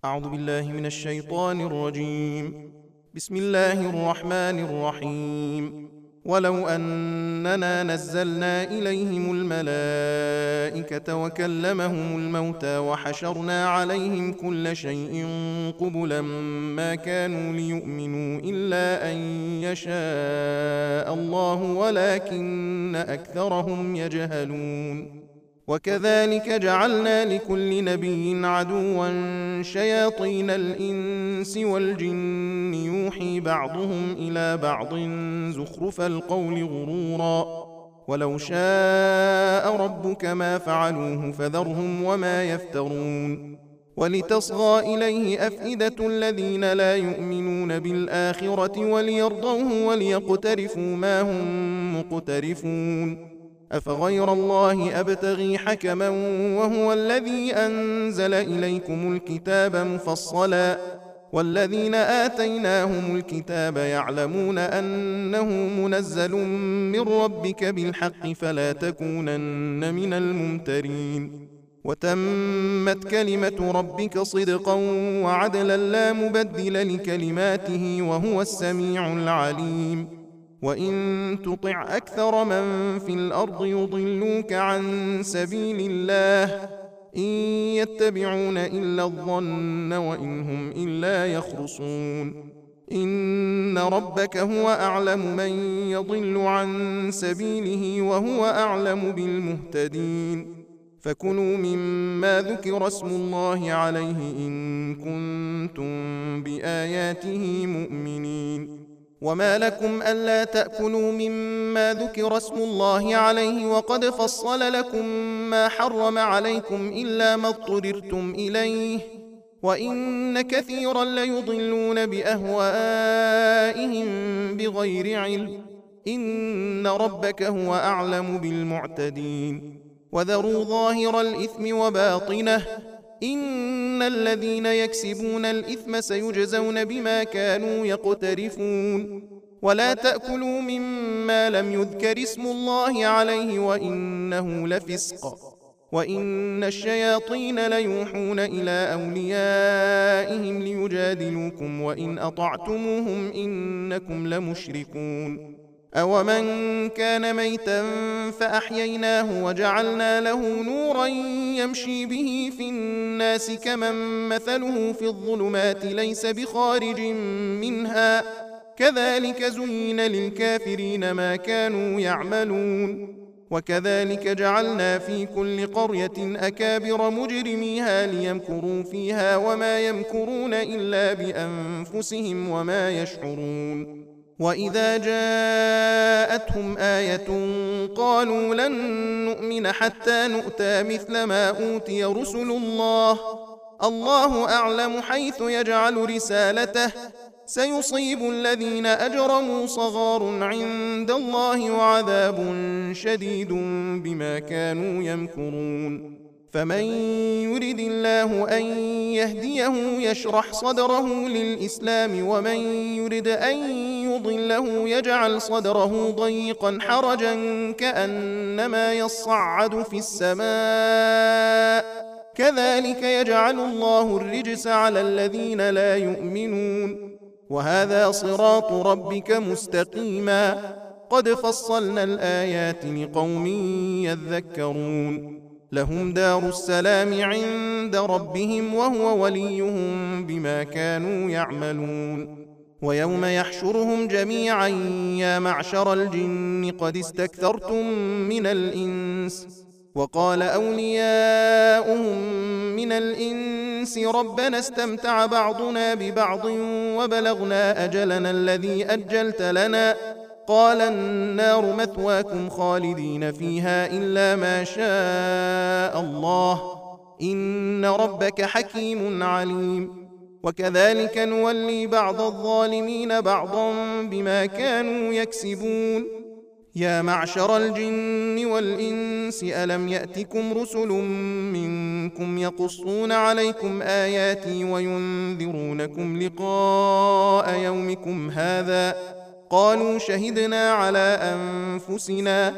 أعوذ بالله من الشيطان الرجيم. بسم الله الرحمن الرحيم. ولو أننا نزلنا إليهم الملائكة وكلمهم الموتى وحشرنا عليهم كل شيء قبلا ما كانوا ليؤمنوا إلا أن يشاء الله ولكن أكثرهم يجهلون. وكذلك جعلنا لكل نبي عدوا شياطين الإنس والجن يوحي بعضهم إلى بعض زخرف القول غرورا ولو شاء ربك ما فعلوه فذرهم وما يفترون. ولتصغى إليه أفئدة الذين لا يؤمنون بالآخرة وليرضوه وليقترفوا ما هم مقترفون. أفغير الله أبتغي حكما وهو الذي أنزل إليكم الكتاب مفصلا والذين آتيناهم الكتاب يعلمون أنه منزل من ربك بالحق فلا تكونن من الممترين. وتمت كلمة ربك صدقا وعدلا لا مبدل لكلماته وهو السميع العليم. وإن تطع أكثر من في الأرض يضلوك عن سبيل الله إن يتبعون إلا الظن وإن هم إلا يخرصون. إن ربك هو أعلم من يضل عن سبيله وهو أعلم بالمهتدين. فكلوا مما ذكر اسم الله عليه إن كنتم بآياته مؤمنين. وما لكم ألا تأكلوا مما ذكر اسم الله عليه وقد فصل لكم ما حرم عليكم إلا ما اضطررتم إليه وإن كثيرا ليضلون بأهوائهم بغير علم إن ربك هو أعلم بالمعتدين. وذروا ظاهر الإثم وباطنه إن الذين يكسبون الإثم سيجزون بما كانوا يقترفون. ولا تأكلوا مما لم يذكر اسم الله عليه وإنه لفسق وإن الشياطين ليوحون إلى أوليائهم ليجادلوكم وإن أطعتموهم إنكم لمشركون. أومن كان ميتا فأحييناه وجعلنا له نورا يمشي به في الناس كمن مثله في الظلمات ليس بخارج منها كذلك زين للكافرين ما كانوا يعملون. وكذلك جعلنا في كل قرية أكابر مجرميها ليمكروا فيها وما يمكرون إلا بأنفسهم وما يشعرون. وإذا جاءتهم آية قالوا لن نؤمن حتى نؤتى مثل ما أوتي رسل الله الله أعلم حيث يجعل رسالته سيصيب الذين أجرموا صغار عند الله وعذاب شديد بما كانوا يمكرون. فمن يرد الله أن يهديه يشرح صدره للإسلام ومن يرد أن يضله يجعل صدره ضيقا حرجا كأنما يصعد في السماء كذلك يجعل الله الرجس على الذين لا يؤمنون. وهذا صراط ربك مستقيما قد فصلنا الآيات لقوم يذكرون. لهم دار السلام عند ربهم وهو وليهم بما كانوا يعملون. ويوم يحشرهم جميعا يا معشر الجن قد استكثرتم من الإنس وقال أولياؤهم من الإنس ربنا استمتع بعضنا ببعض وبلغنا أجلنا الذي أجلت لنا قال النار مثواكم خالدين فيها إلا ما شاء الله إن ربك حكيم عليم. وكذلك نولي بعض الظالمين بعضا بما كانوا يكسبون. يا معشر الجن والإنس ألم يأتكم رسل منكم يقصون عليكم آياتي وينذرونكم لقاء يومكم هذا قالوا شهدنا على أنفسنا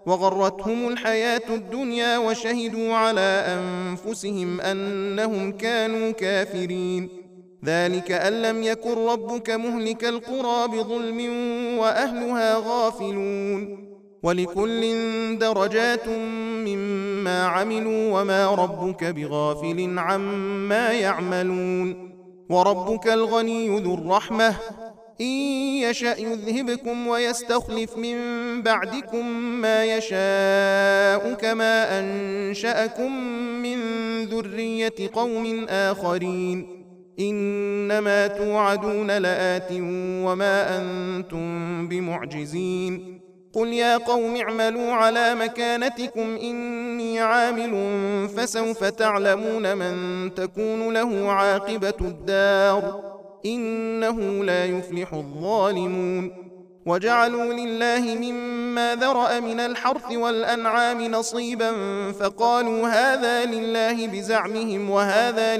وغرتهم الحياة الدنيا وشهدوا على أنفسهم أنهم كانوا كافرين. ذلك أن لم يكن ربك مهلك القرى بظلم وأهلها غافلون. ولكل درجات مما عملوا وما ربك بغافل عما يعملون. وربك الغني ذو الرحمة إن يشأ يذهبكم ويستخلف من بعدكم ما يشاء كما أنشأكم من ذرية قوم آخرين. إنما توعدون لآت وما أنتم بمعجزين. قل يا قوم اعملوا على مكانتكم إني عامل فسوف تعلمون من تكون له عاقبة الدار إنه لا يفلح الظالمون. وجعلوا لله مما ذرأ من الحرث والأنعام نصيبا فقالوا هذا لله بزعمهم وهذا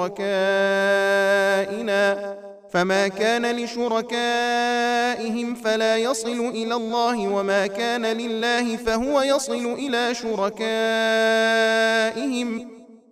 لشركائنا فما كان لشركائهم فلا يصل إلى الله وما كان لله فهو يصل إلى شركائهم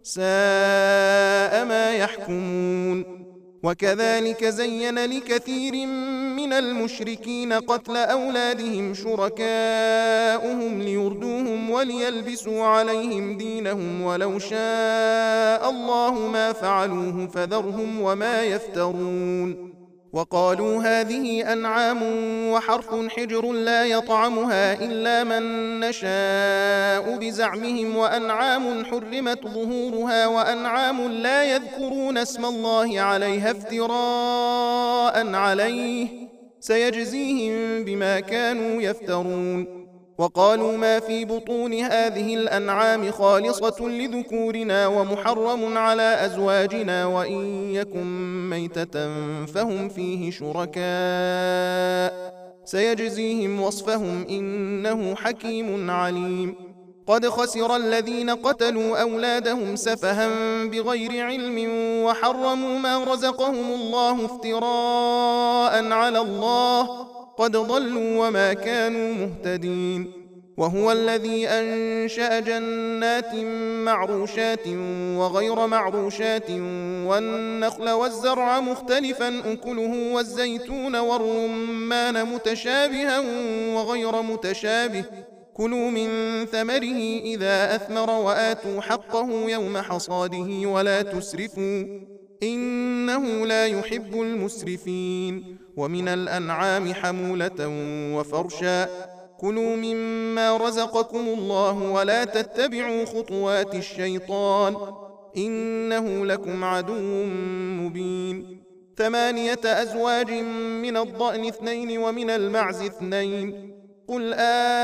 ساء ما يحكمون. وكذلك زين لكثير من المشركين قتل أولادهم شركاؤهم ليردوهم وليلبسوا عليهم دينهم ولو شاء الله ما فعلوه فذرهم وما يفترون. وقالوا هذه أنعام وحرث حجر لا يطعمها إلا من نشاء بزعمهم وأنعام حرمت ظهورها وأنعام لا يذكرون اسم الله عليها افتراء عليه سيجزيهم بما كانوا يفترون. وقالوا ما في بطون هذه الأنعام خالصة لذكورنا ومحرم على أزواجنا وإن يكن ميتة فهم فيه شركاء سيجزيهم وصفهم إنه حكيم عليم. قد خسر الذين قتلوا أولادهم سفها بغير علم وحرموا ما رزقهم الله افتراء على الله قد ضلوا وما كانوا مهتدين. وهو الذي أنشأ جنات معروشات وغير معروشات والنخل والزرع مختلفا أكله والزيتون والرمان متشابها وغير متشابه كلوا من ثمره إذا أثمر وآتوا حقه يوم حصاده ولا تسرفوا إنه لا يحب المسرفين. ومن الأنعام حمولة وفرشا كلوا مما رزقكم الله ولا تتبعوا خطوات الشيطان إنه لكم عدو مبين. 8 أزواج من الضأن 2 ومن المعز 2 قل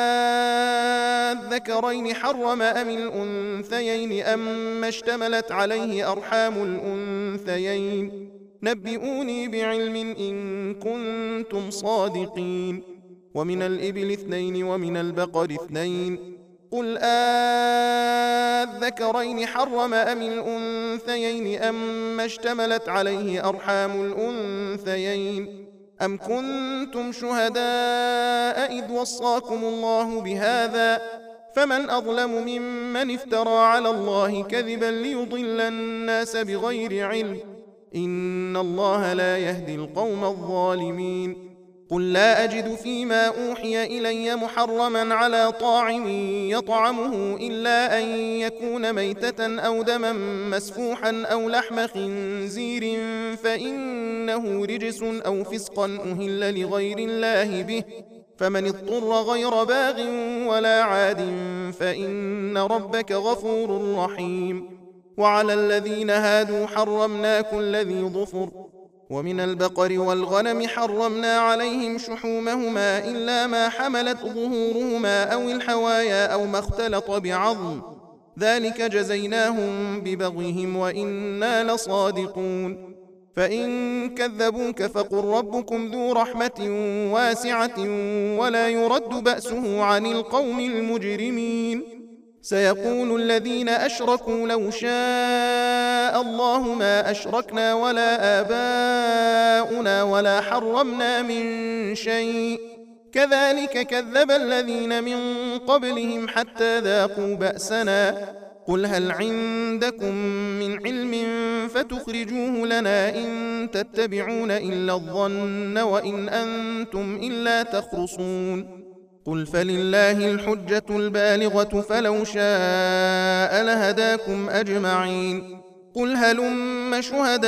آذكرين حرم أم الأنثيين أم اشتملت عليه أرحام الأنثيين نبئوني بعلم إن كنتم صادقين. ومن الإبل 2 ومن البقر 2 قل آذكرين حرم أم الأنثيين أم اشتملت عليه أرحام الأنثيين أم كنتم شهداء إذ وصاكم الله بهذا فمن أظلم ممن افترى على الله كذبا ليضل الناس بغير علم إن الله لا يهدي القوم الظالمين. قل لا أجد فيما أوحي إلي محرما على طاعم يطعمه إلا أن يكون ميتة أو دما مسفوحا أو لحم خنزير فإنه رجس أو فسقا أهل لغير الله به فمن اضطر غير باغ ولا عاد فإن ربك غفور رحيم. وعلى الذين هادوا حرمنا كل ذي ظفر ومن البقر والغنم حرمنا عليهم شحومهما إلا ما حملت ظهورهما أو الحوايا أو ما اختلط بعظم ذلك جزيناهم ببغيهم وإنا لصادقون. فإن كذبوك فقل ربكم ذو رحمة واسعة ولا يرد بأسه عن القوم المجرمين. سيقول الذين أشركوا لو شاء الله ما أشركنا ولا آباؤنا ولا حرمنا من شيء كذلك كذب الذين من قبلهم حتى ذاقوا بأسنا قل هل عندكم من علم فتخرجوه لنا إن تتبعون إلا الظن وإن أنتم إلا تخرصون قل فلله الحجة البالغة فلو شاء لهداكم أجمعين قل هلم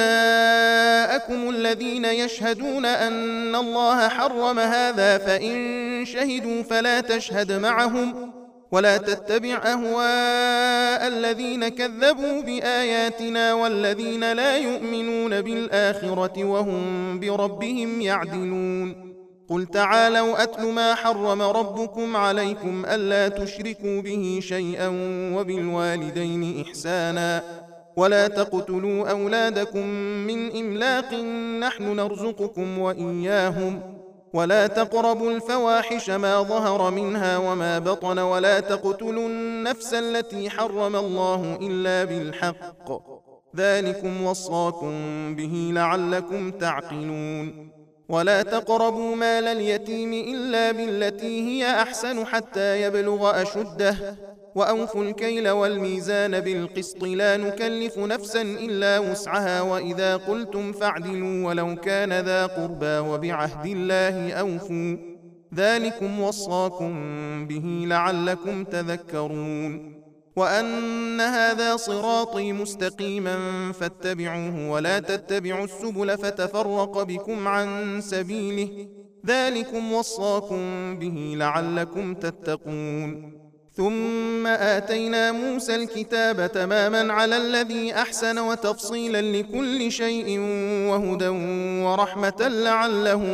شهداءكم الذين يشهدون أن الله حرم هذا فإن شهدوا فلا تشهد معهم ولا تتبع أهواء الذين كذبوا بآياتنا والذين لا يؤمنون بالآخرة وهم بربهم يعدلون قل تعالوا أتل ما حرم ربكم عليكم ألا تشركوا به شيئا وبالوالدين إحسانا ولا تقتلوا أولادكم من إملاق نحن نرزقكم وإياهم ولا تقربوا الفواحش ما ظهر منها وما بطن ولا تقتلوا النفس التي حرم الله إلا بالحق ذلكم وصاكم به لعلكم تعقلون ولا تقربوا مال اليتيم إلا بالتي هي أحسن حتى يبلغ أشده وأوفوا الكيل والميزان بالقسط لا نكلف نفسا إلا وسعها وإذا قلتم فاعدلوا ولو كان ذا قربى وبعهد الله أوفوا ذلكم وصاكم به لعلكم تذكرون وأن هذا صراطي مستقيما فاتبعوه ولا تتبعوا السبل فتفرق بكم عن سبيله ذلكم وصاكم به لعلكم تتقون ثم آتينا موسى الكتاب تماما على الذي أحسن وتفصيلا لكل شيء وهدى ورحمة لعلهم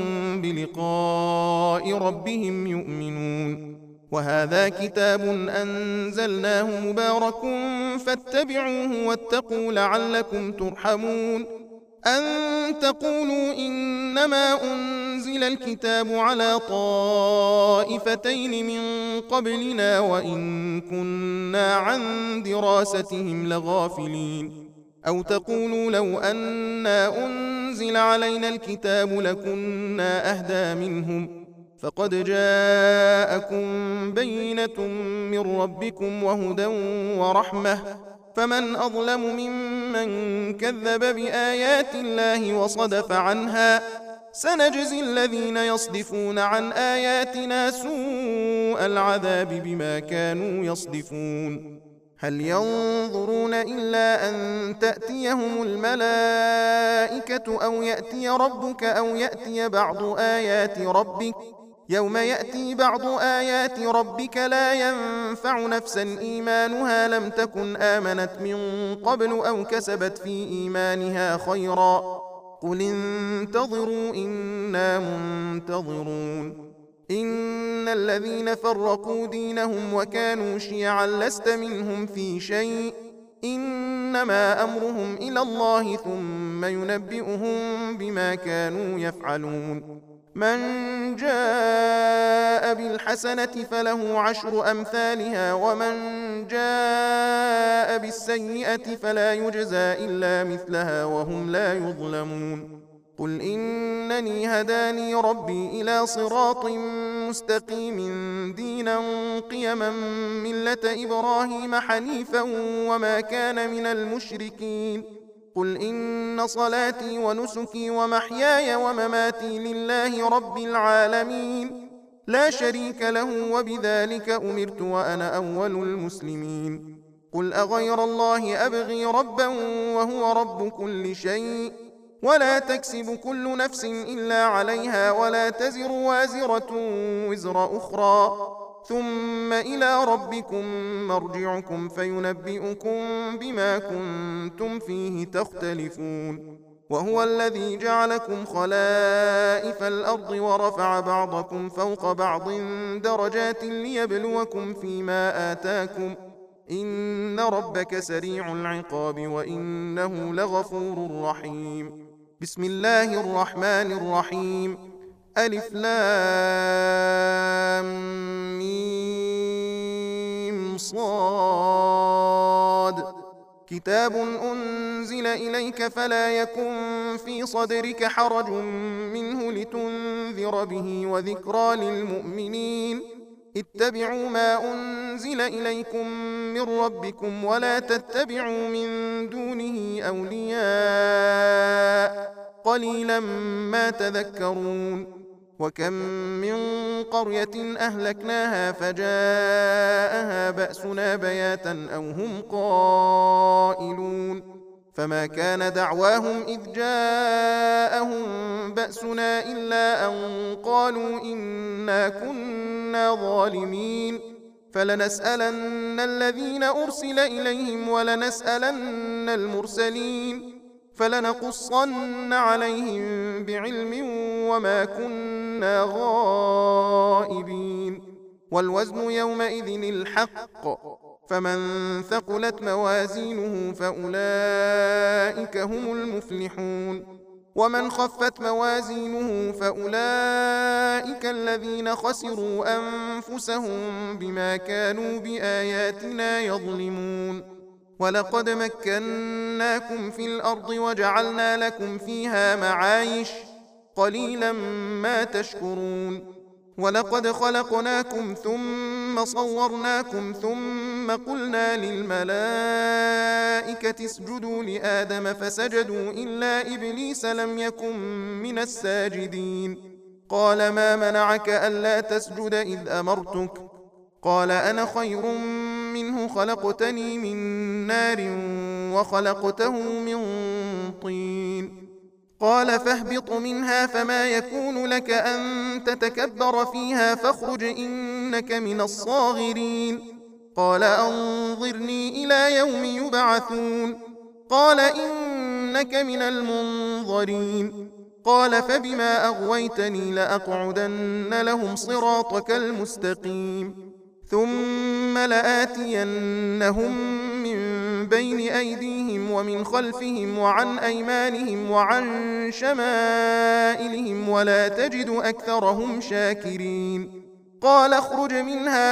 بلقاء ربهم يؤمنون وهذا كتاب أنزلناه مبارك فاتبعوه واتقوا لعلكم ترحمون أن تقولوا إنما أنزل الكتاب على طائفتين من قبلنا وإن كنا عن دراستهم لغافلين أو تقولوا لو أنا أنزل علينا الكتاب لكنا أهدى منهم فقد جاءكم بينة من ربكم وهدى ورحمة فمن أظلم ممن كذب بآيات الله وصدف عنها سنجزي الذين يصدفون عن آياتنا سوء العذاب بما كانوا يصدفون هل ينظرون إلا أن تأتيهم الملائكة أو يأتي ربك أو يأتي بعض آيات ربك يوم يأتي بعض آيات ربك لا ينفع نفسا إيمانها لم تكن آمنت من قبل أو كسبت في إيمانها خيرا قل انتظروا إنا منتظرون إن الذين فرقوا دينهم وكانوا شيعا لست منهم في شيء إنما أمرهم إلى الله ثم ينبئهم بما كانوا يفعلون من جاء بالحسنة فله عشر أمثالها ومن جاء بالسيئة فلا يجزى إلا مثلها وهم لا يظلمون قل إنني هداني ربي إلى صراط مستقيم دينا قيما ملة إبراهيم حنيفا وما كان من المشركين قل إن صلاتي ونسكي ومحياي ومماتي لله رب العالمين لا شريك له وبذلك أمرت وأنا أول المسلمين قل أغير الله أبغي ربا وهو رب كل شيء ولا تكسب كل نفس إلا عليها ولا تزر وازرة وزر أخرى ثم إلى ربكم مرجعكم فينبئكم بما كنتم فيه تختلفون وهو الذي جعلكم خلائف الأرض ورفع بعضكم فوق بعض درجات ليبلوكم فيما آتاكم إن ربك سريع العقاب وإنه لغفور رحيم بسم الله الرحمن الرحيم ألف لام ميم صاد كتاب أنزل إليك فلا يكن في صدرك حرج منه لتنذر به وذكرى للمؤمنين اتبعوا ما أنزل إليكم من ربكم ولا تتبعوا من دونه أولياء قليلا ما تذكرون وكم من قرية أهلكناها فجاءها بأسنا بياتا أو هم قائلون فما كان دعواهم إذ جاءهم بأسنا إلا أن قالوا إنا كنا ظالمين فلنسألن الذين أرسل إليهم ولنسألن المرسلين فلنقصن عليهم بعلم وما كنا غائبين والوزن يومئذ الحق فمن ثقلت موازينه فأولئك هم المفلحون ومن خفت موازينه فأولئك الذين خسروا أنفسهم بما كانوا بآياتنا يظلمون ولقد مكناكم في الأرض وجعلنا لكم فيها معايش قليلا ما تشكرون ولقد خلقناكم ثم صورناكم ثم قلنا للملائكة اسجدوا لآدم فسجدوا إلا إبليس لم يكن من الساجدين قال ما منعك ألا تسجد إذ أمرتك قال أنا خير منه خلقتني من نار وخلقته من طين قال فاهبط منها فما يكون لك أن تتكبر فيها فاخرج إنك من الصاغرين قال أنظرني إلى يوم يبعثون قال إنك من المنظرين قال فبما أغويتني لأقعدن لهم صراطك المستقيم ثم لآتينهم من بين أيديهم ومن خلفهم وعن أيمانهم وعن شمائلهم ولا تجد أكثرهم شاكرين قال اخرج منها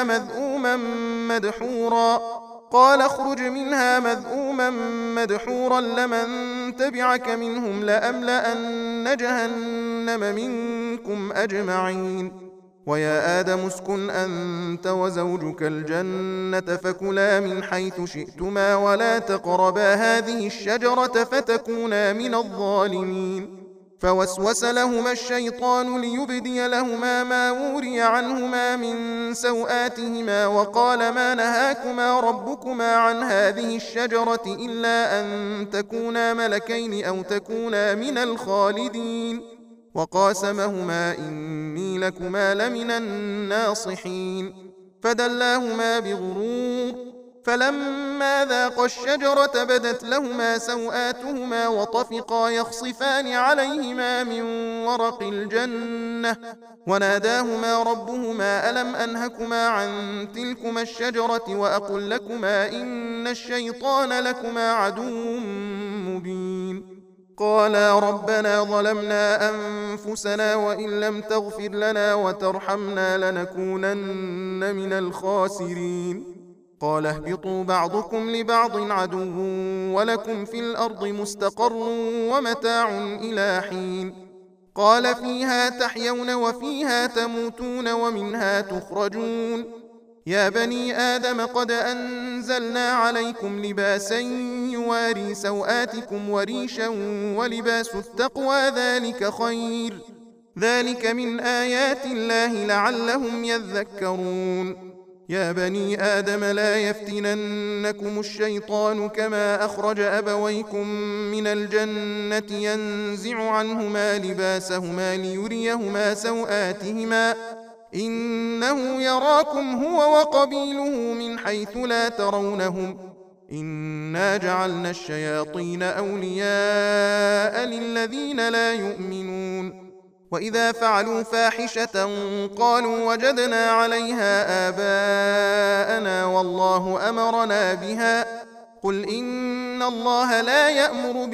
مذءوما مدحورا لمن تبعك منهم لأملأن جهنم منكم أجمعين ويا آدم اسكن أنت وزوجك الجنة فكلا من حيث شئتما ولا تقربا هذه الشجرة فتكونا من الظالمين فوسوس لهما الشيطان ليبدي لهما ما وري عنهما من سوآتهما وقال ما نهاكما ربكما عن هذه الشجرة إلا أن تكونا ملكين أو تكونا من الخالدين وقاسمهما إني لكما لمن الناصحين فدلاهما بغرور فلما ذاقا الشجرة بدت لهما سوآتهما وطفقا يخصفان عليهما من ورق الجنة وناداهما ربهما ألم أنهكما عن تلكما الشجرة وأقل لكما إن الشيطان لكما عدو مبين قالا ربنا ظلمنا أنفسنا وإن لم تغفر لنا وترحمنا لنكونن من الخاسرين قال اهبطوا بعضكم لبعض عدو ولكم في الأرض مستقر ومتاع إلى حين قال فيها تحيون وفيها تموتون ومنها تخرجون يا بني آدم قد أنزلنا عليكم لباسا يواري سوآتكم وريشا ولباس التقوى ذلك خير ذلك من آيات الله لعلهم يذكرون يا بني آدم لا يفتننكم الشيطان كما أخرج أبويكم من الجنة ينزع عنهما لباسهما ليريهما سوآتهما إنه يراكم هو وقبيله من حيث لا ترونهم إنا جعلنا الشياطين أولياء للذين لا يؤمنون وإذا فعلوا فاحشة قالوا وجدنا عليها آباءنا والله أمرنا بها قل إن الله لا يأمر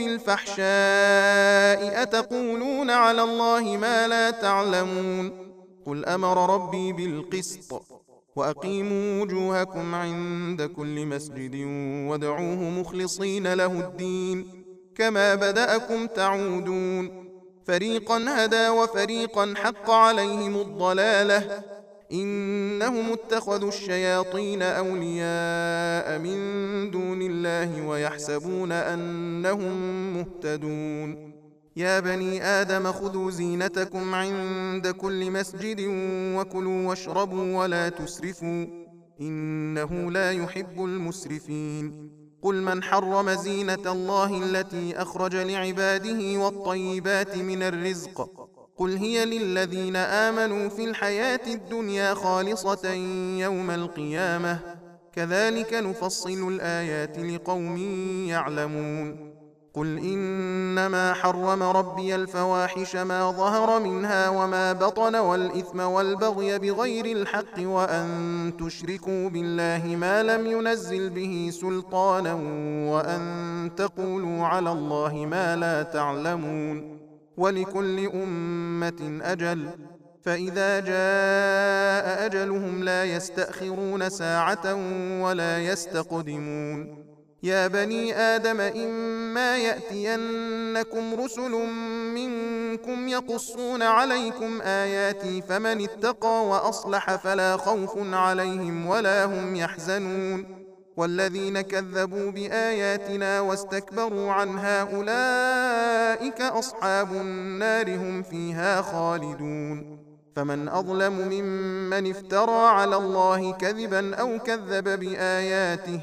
بالفحشاء أتقولون على الله ما لا تعلمون قل أمر ربي بالقسط وأقيموا وجوهكم عند كل مسجد وادعوه مخلصين له الدين كما بدأكم تعودون فريقا هدى وفريقا حق عليهم الضلالة إنهم اتخذوا الشياطين أولياء من دون الله ويحسبون أنهم مهتدون يا بني آدم خذوا زينتكم عند كل مسجد وكلوا واشربوا ولا تسرفوا إنه لا يحب المسرفين قل من حرم زينة الله التي أخرج لعباده والطيبات من الرزق قل هي للذين آمنوا في الحياة الدنيا خالصة يوم القيامة كذلك نفصل الآيات لقوم يعلمون قل إنما حرم ربي الفواحش ما ظهر منها وما بطن والإثم والبغي بغير الحق وأن تشركوا بالله ما لم ينزل به سلطانا وأن تقولوا على الله ما لا تعلمون ولكل أمة أجل فإذا جاء أجلهم لا يستأخرون ساعة ولا يستقدمون يا بني آدم إما يأتينكم رسل منكم يقصون عليكم آياتي فمن اتقى وأصلح فلا خوف عليهم ولا هم يحزنون والذين كذبوا بآياتنا واستكبروا عنها أولئك أصحاب النار هم فيها خالدون فمن أظلم ممن افترى على الله كذبا أو كذب بآياته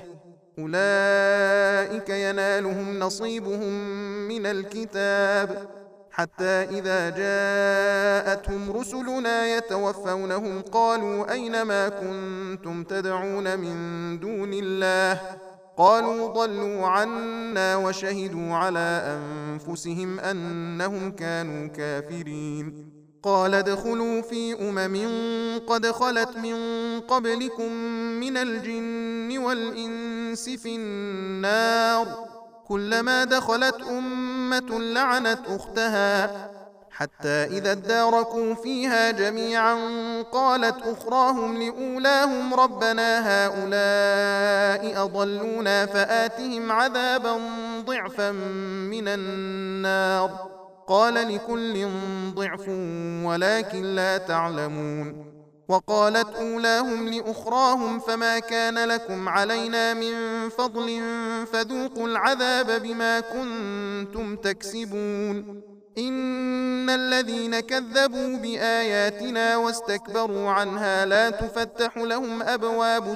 أولئك ينالهم نصيبهم من الكتاب حتى إذا جاءتهم رسلنا يتوفونهم قالوا أين ما كنتم تدعون من دون الله قالوا ضلوا عنا وشهدوا على أنفسهم أنهم كانوا كافرين قال ادخلوا في قد خلت من قبلكم من الجن والإنس في النار كلما دخلت أمة لعنت أختها حتى إذا اداركوا فيها جميعا قالت أخراهم لأولاهم ربنا هؤلاء أضلونا فآتهم عذابا ضعفا من النار قال لكل ضعف ولكن لا تعلمون وقالت أولاهم لأخراهم فما كان لكم علينا من فضل فذوقوا العذاب بما كنتم تكسبون إن الذين كذبوا بآياتنا واستكبروا عنها لا تفتح لهم أبواب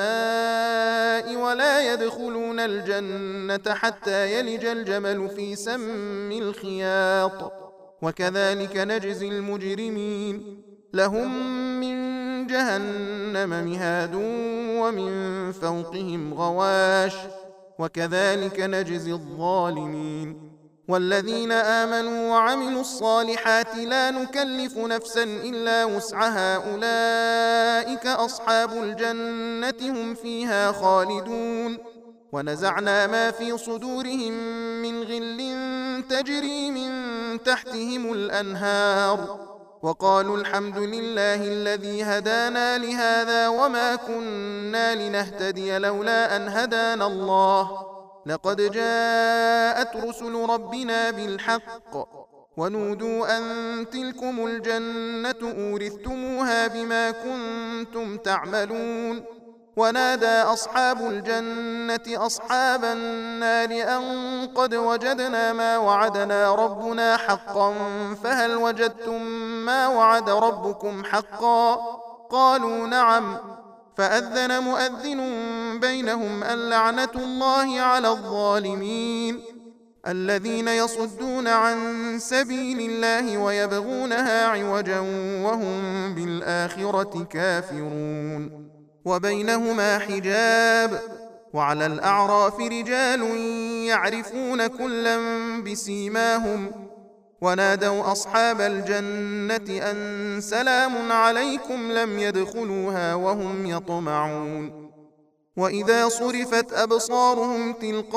السماء ولا يدخلون الجنة حتى يلج الجمل في سم الخياط وكذلك نجزي المجرمين لهم من جهنم مهاد ومن فوقهم غواش وكذلك نجزي الظالمين والذين آمنوا وعملوا الصالحات لا نكلف نفسا إلا وسعها أولئك أصحاب الجنة هم فيها خالدون ونزعنا ما في صدورهم من غل تجري من تحتهم الأنهار وقالوا الحمد لله الذي هدانا لهذا وما كنا لنهتدي لولا أن هدانا الله لقد جاءت رسل ربنا بالحق ونودوا أن تلكم الجنة أورثتموها بما كنتم تعملون ونادى أصحاب الجنة أصحاب النار أن قد وجدنا ما وعدنا ربنا حقا فهل وجدتم ما وعد ربكم حقا قالوا نعم فأذن مؤذن بينهم اللعنة الله على الظالمين الذين يصدون عن سبيل الله ويبغونها عوجا وهم بالآخرة كافرون وبينهما حجاب وعلى الأعراف رجال يعرفون كلا بسيماهم ونادوا أصحاب الجنة أن سلام عليكم لم يدخلوها وهم يطمعون وإذا صرفت أبصارهم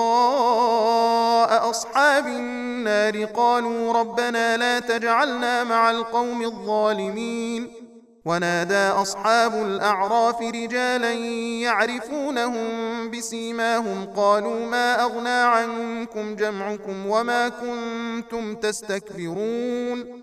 تلقاء أصحاب النار قالوا ربنا لا تجعلنا مع القوم الظالمين ونادى أصحاب الأعراف رجالا يعرفونهم بسيماهم قالوا ما أغنى عنكم جمعكم وما كنتم تستكبرون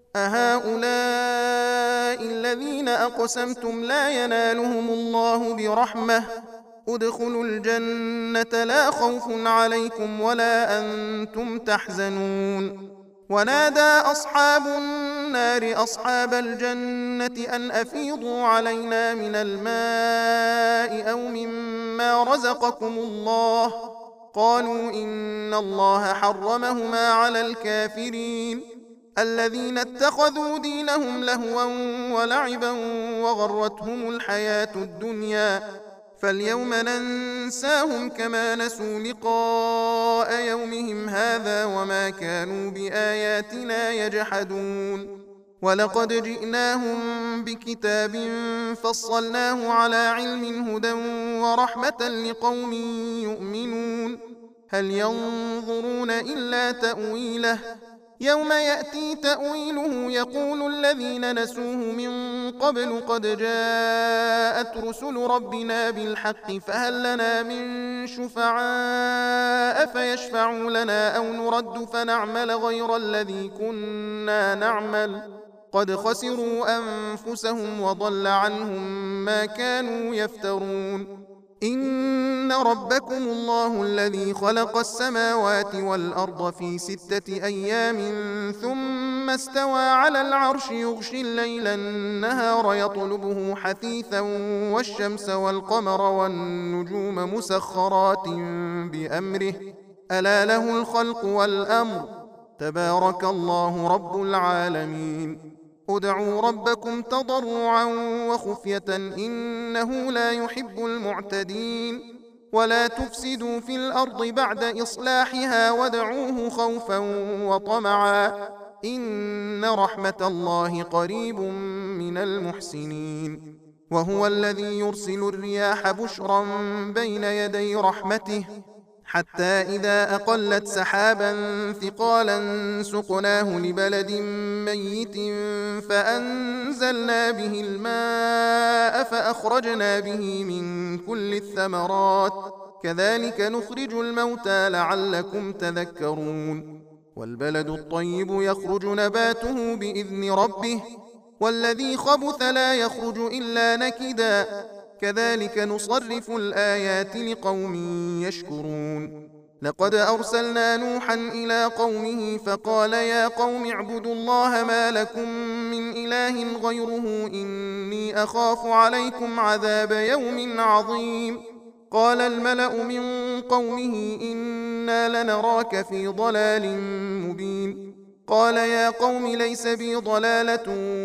أهؤلاء الذين أقسمتم لا ينالهم الله برحمة ادخلوا الجنة لا خوف عليكم ولا أنتم تحزنون ونادى أصحاب النار أصحاب الجنة أن أفيضوا علينا من الماء أو مما رزقكم الله قالوا إن الله حرمهما على الكافرين الذين اتخذوا دينهم لهوا ولعبا وغرتهم الحياة الدنيا فاليوم ننساهم كما نسوا لقاء يومهم هذا وما كانوا بآياتنا يجحدون ولقد جئناهم بكتاب فصلناه على علم هدى ورحمة لقوم يؤمنون هل ينظرون إلا تأويله يوم يأتي تأويله يقول الذين نسوه من قبل قد جاءت رسل ربنا بالحق فهل لنا من شفعاء فيشفعوا لنا أو نرد فنعمل غير الذي كنا نعمل قد خسروا أنفسهم وضل عنهم ما كانوا يفترون إن ربكم الله الذي خلق السماوات والأرض في 6 أيام ثم استوى على العرش يغشي الليل النهار يطلبه حثيثا والشمس والقمر والنجوم مسخرات بأمره ألا له الخلق والأمر تبارك الله رب العالمين ادعوا ربكم تضرعا وخفية إنه لا يحب المعتدين ولا تفسدوا في الأرض بعد إصلاحها وادعوه خوفا وطمعا إن رحمة الله قريب من المحسنين وهو الذي يرسل الرياح بشرا بين يدي رحمته حتى إذا أقلت سحابا ثقالا سقناه لبلد ميت فأنزلنا به الماء فأخرجنا به من كل الثمرات كذلك نخرج الموتى لعلكم تذكرون والبلد الطيب يخرج نباته بإذن ربه والذي خبث لا يخرج إلا نكدا كذلك نصرف الآيات لقوم يشكرون لقد أرسلنا نوحا إلى قومه فقال يا قوم اعبدوا الله ما لكم من إله غيره إني أخاف عليكم عذاب يوم عظيم قال الملأ من قومه إنا لنراك في ضلال مبين قال يا قوم ليس بي ضلالة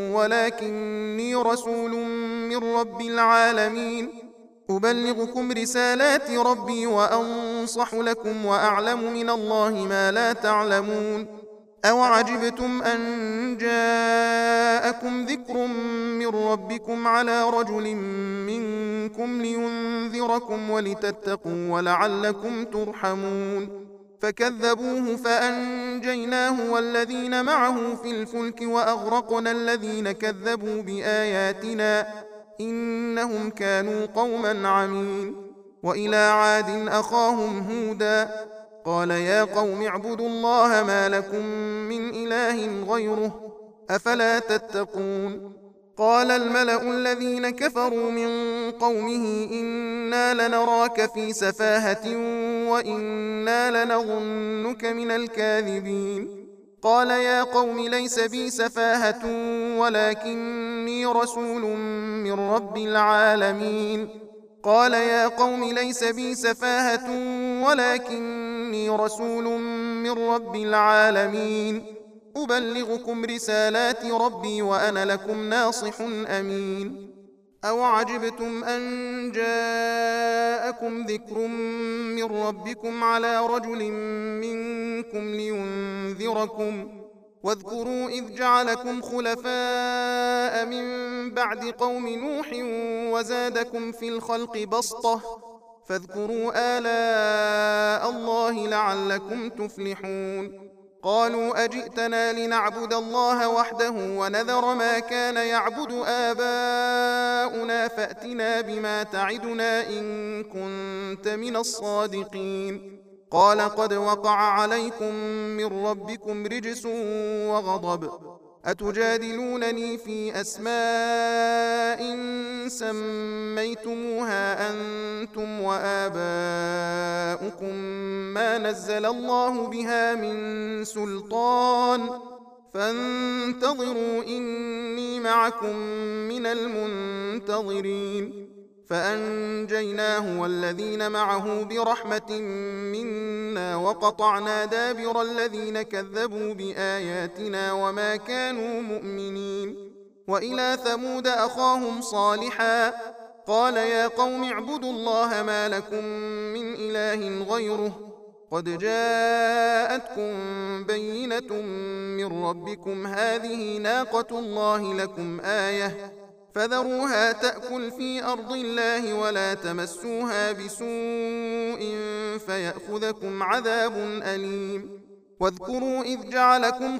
ولكني رسول من رب العالمين أبلغكم رسالات ربي وأنصح لكم وأعلم من الله ما لا تعلمون أوعجبتم أن جاءكم ذكر من ربكم على رجل منكم لينذركم ولتتقوا ولعلكم ترحمون فكذبوه فأنجيناه والذين معه في الفلك وأغرقنا الذين كذبوا بآياتنا إنهم كانوا قوما عمين وإلى عاد أخاهم هودا قال يا قوم اعبدوا الله ما لكم من إله غيره أفلا تتقون قال الملأ الذين كفروا من قومه إنا لنراك في سفاهة وإنا لنظنك من الكاذبين قال يا قوم ليس بي سفاهة ولكني رسول من رب العالمين قال يا قوم ليس بي سفاهة ولكني رسول من رب العالمين أبلغكم رسالات ربي وأنا لكم ناصح أمين أوعجبتم أن جاءكم ذكر من ربكم على رجل منكم لينذركم واذكروا إذ جعلكم خلفاء من بعد قوم نوح وزادكم في الخلق بسطة فاذكروا آلاء الله لعلكم تفلحون قالوا أجئتنا لنعبد الله وحده ونذر ما كان يعبد آباؤنا فأتنا بما تعدنا إن كنت من الصادقين. قال قد وقع عليكم من ربكم رجس وغضب، أتجادلونني في أسماء سميتموها أنتم وآباؤكم ما نزل الله بها من سلطان، فانتظروا إني معكم من المنتظرين. فأنجيناه والذين معه برحمة منا وقطعنا دابر الذين كذبوا بآياتنا وما كانوا مؤمنين. وإلى ثمود أخاهم صالحا قال يا قوم اعبدوا الله ما لكم من إله غيره قد جاءتكم بينة من ربكم هذه ناقة الله لكم آية فذروها تأكل في أرض الله ولا تمسوها بسوء فيأخذكم عذاب أليم. واذكروا إذ جعلكم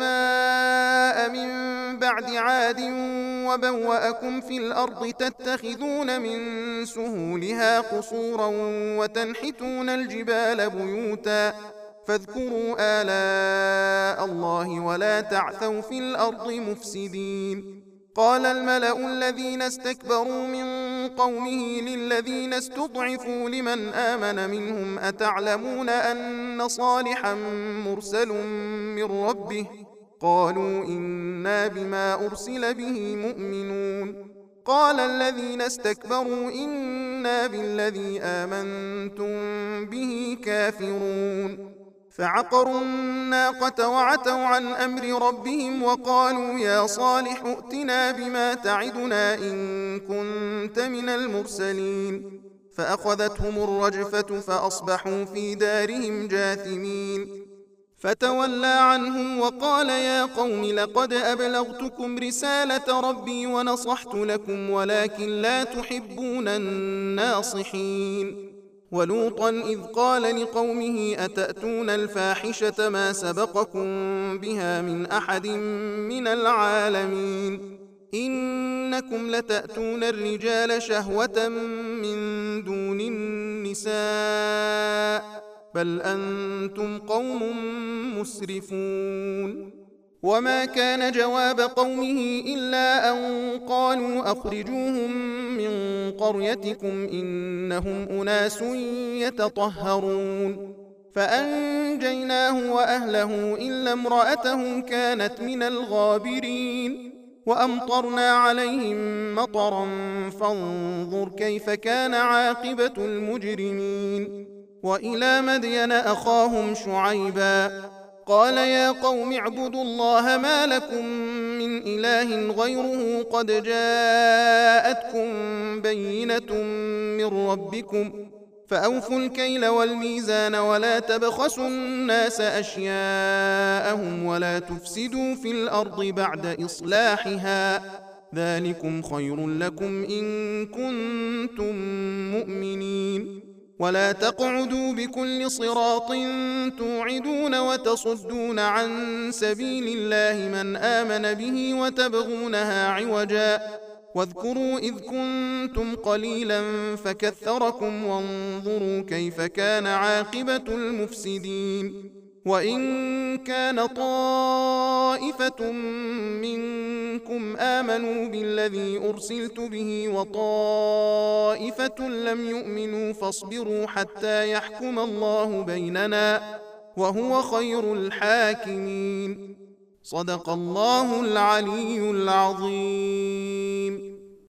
خلفاء من بعد عاد وبوأكم في الأرض تتخذون من سهولها قصورا وتنحتون الجبال بيوتا فاذكروا آلاء الله ولا تعثوا في الأرض مفسدين. قال الملأ الذين استكبروا من قومه للذين استضعفوا لمن آمن منهم أتعلمون أن صالحا مرسل من ربه؟ قالوا إنا بما أرسل به مؤمنون. قال الذين استكبروا إنا بالذي آمنتم به كافرون. فعقروا الناقة وعتوا عن أمر ربهم وقالوا يا صالح ائتنا بما تعدنا إن كنت من المرسلين. فأخذتهم الرجفة فأصبحوا في دارهم جاثمين. فتولى عنهم وقال يا قوم لقد أبلغتكم رسالة ربي ونصحت لكم ولكن لا تحبون الناصحين. ولوطا إذ قال لقومه أتأتون الفاحشة ما سبقكم بها من أحد من العالمين إنكم لتأتون الرجال شهوة من دون النساء بل أنتم قوم مسرفون. وما كان جواب قومه إلا أن قالوا أخرجوهم من قريتكم إنهم أناس يتطهرون. فأنجيناه وأهله إلا امرأته كانت من الغابرين. وأمطرنا عليهم مطرا فانظر كيف كان عاقبة المجرمين. وإلى مدين أخاهم شعيبا قال يا قوم اعبدوا الله ما لكم من إله غيره قد جاءتكم بينة من ربكم فأوفوا الكيل والميزان ولا تبخسوا الناس أشياءهم ولا تفسدوا في الأرض بعد إصلاحها ذلكم خير لكم إن كنتم مؤمنين. ولا تقعدوا بكل صراط توعدون وتصدون عن سبيل الله من آمن به وتبغونها عوجا واذكروا إذ كنتم قليلا فكثركم وانظروا كيف كان عاقبة المفسدين. وإن كان طائفة منكم آمنوا بالذي أرسلت به وطائفة لم يؤمنوا فاصبروا حتى يحكم الله بيننا وهو خير الحاكمين. صدق الله العلي العظيم.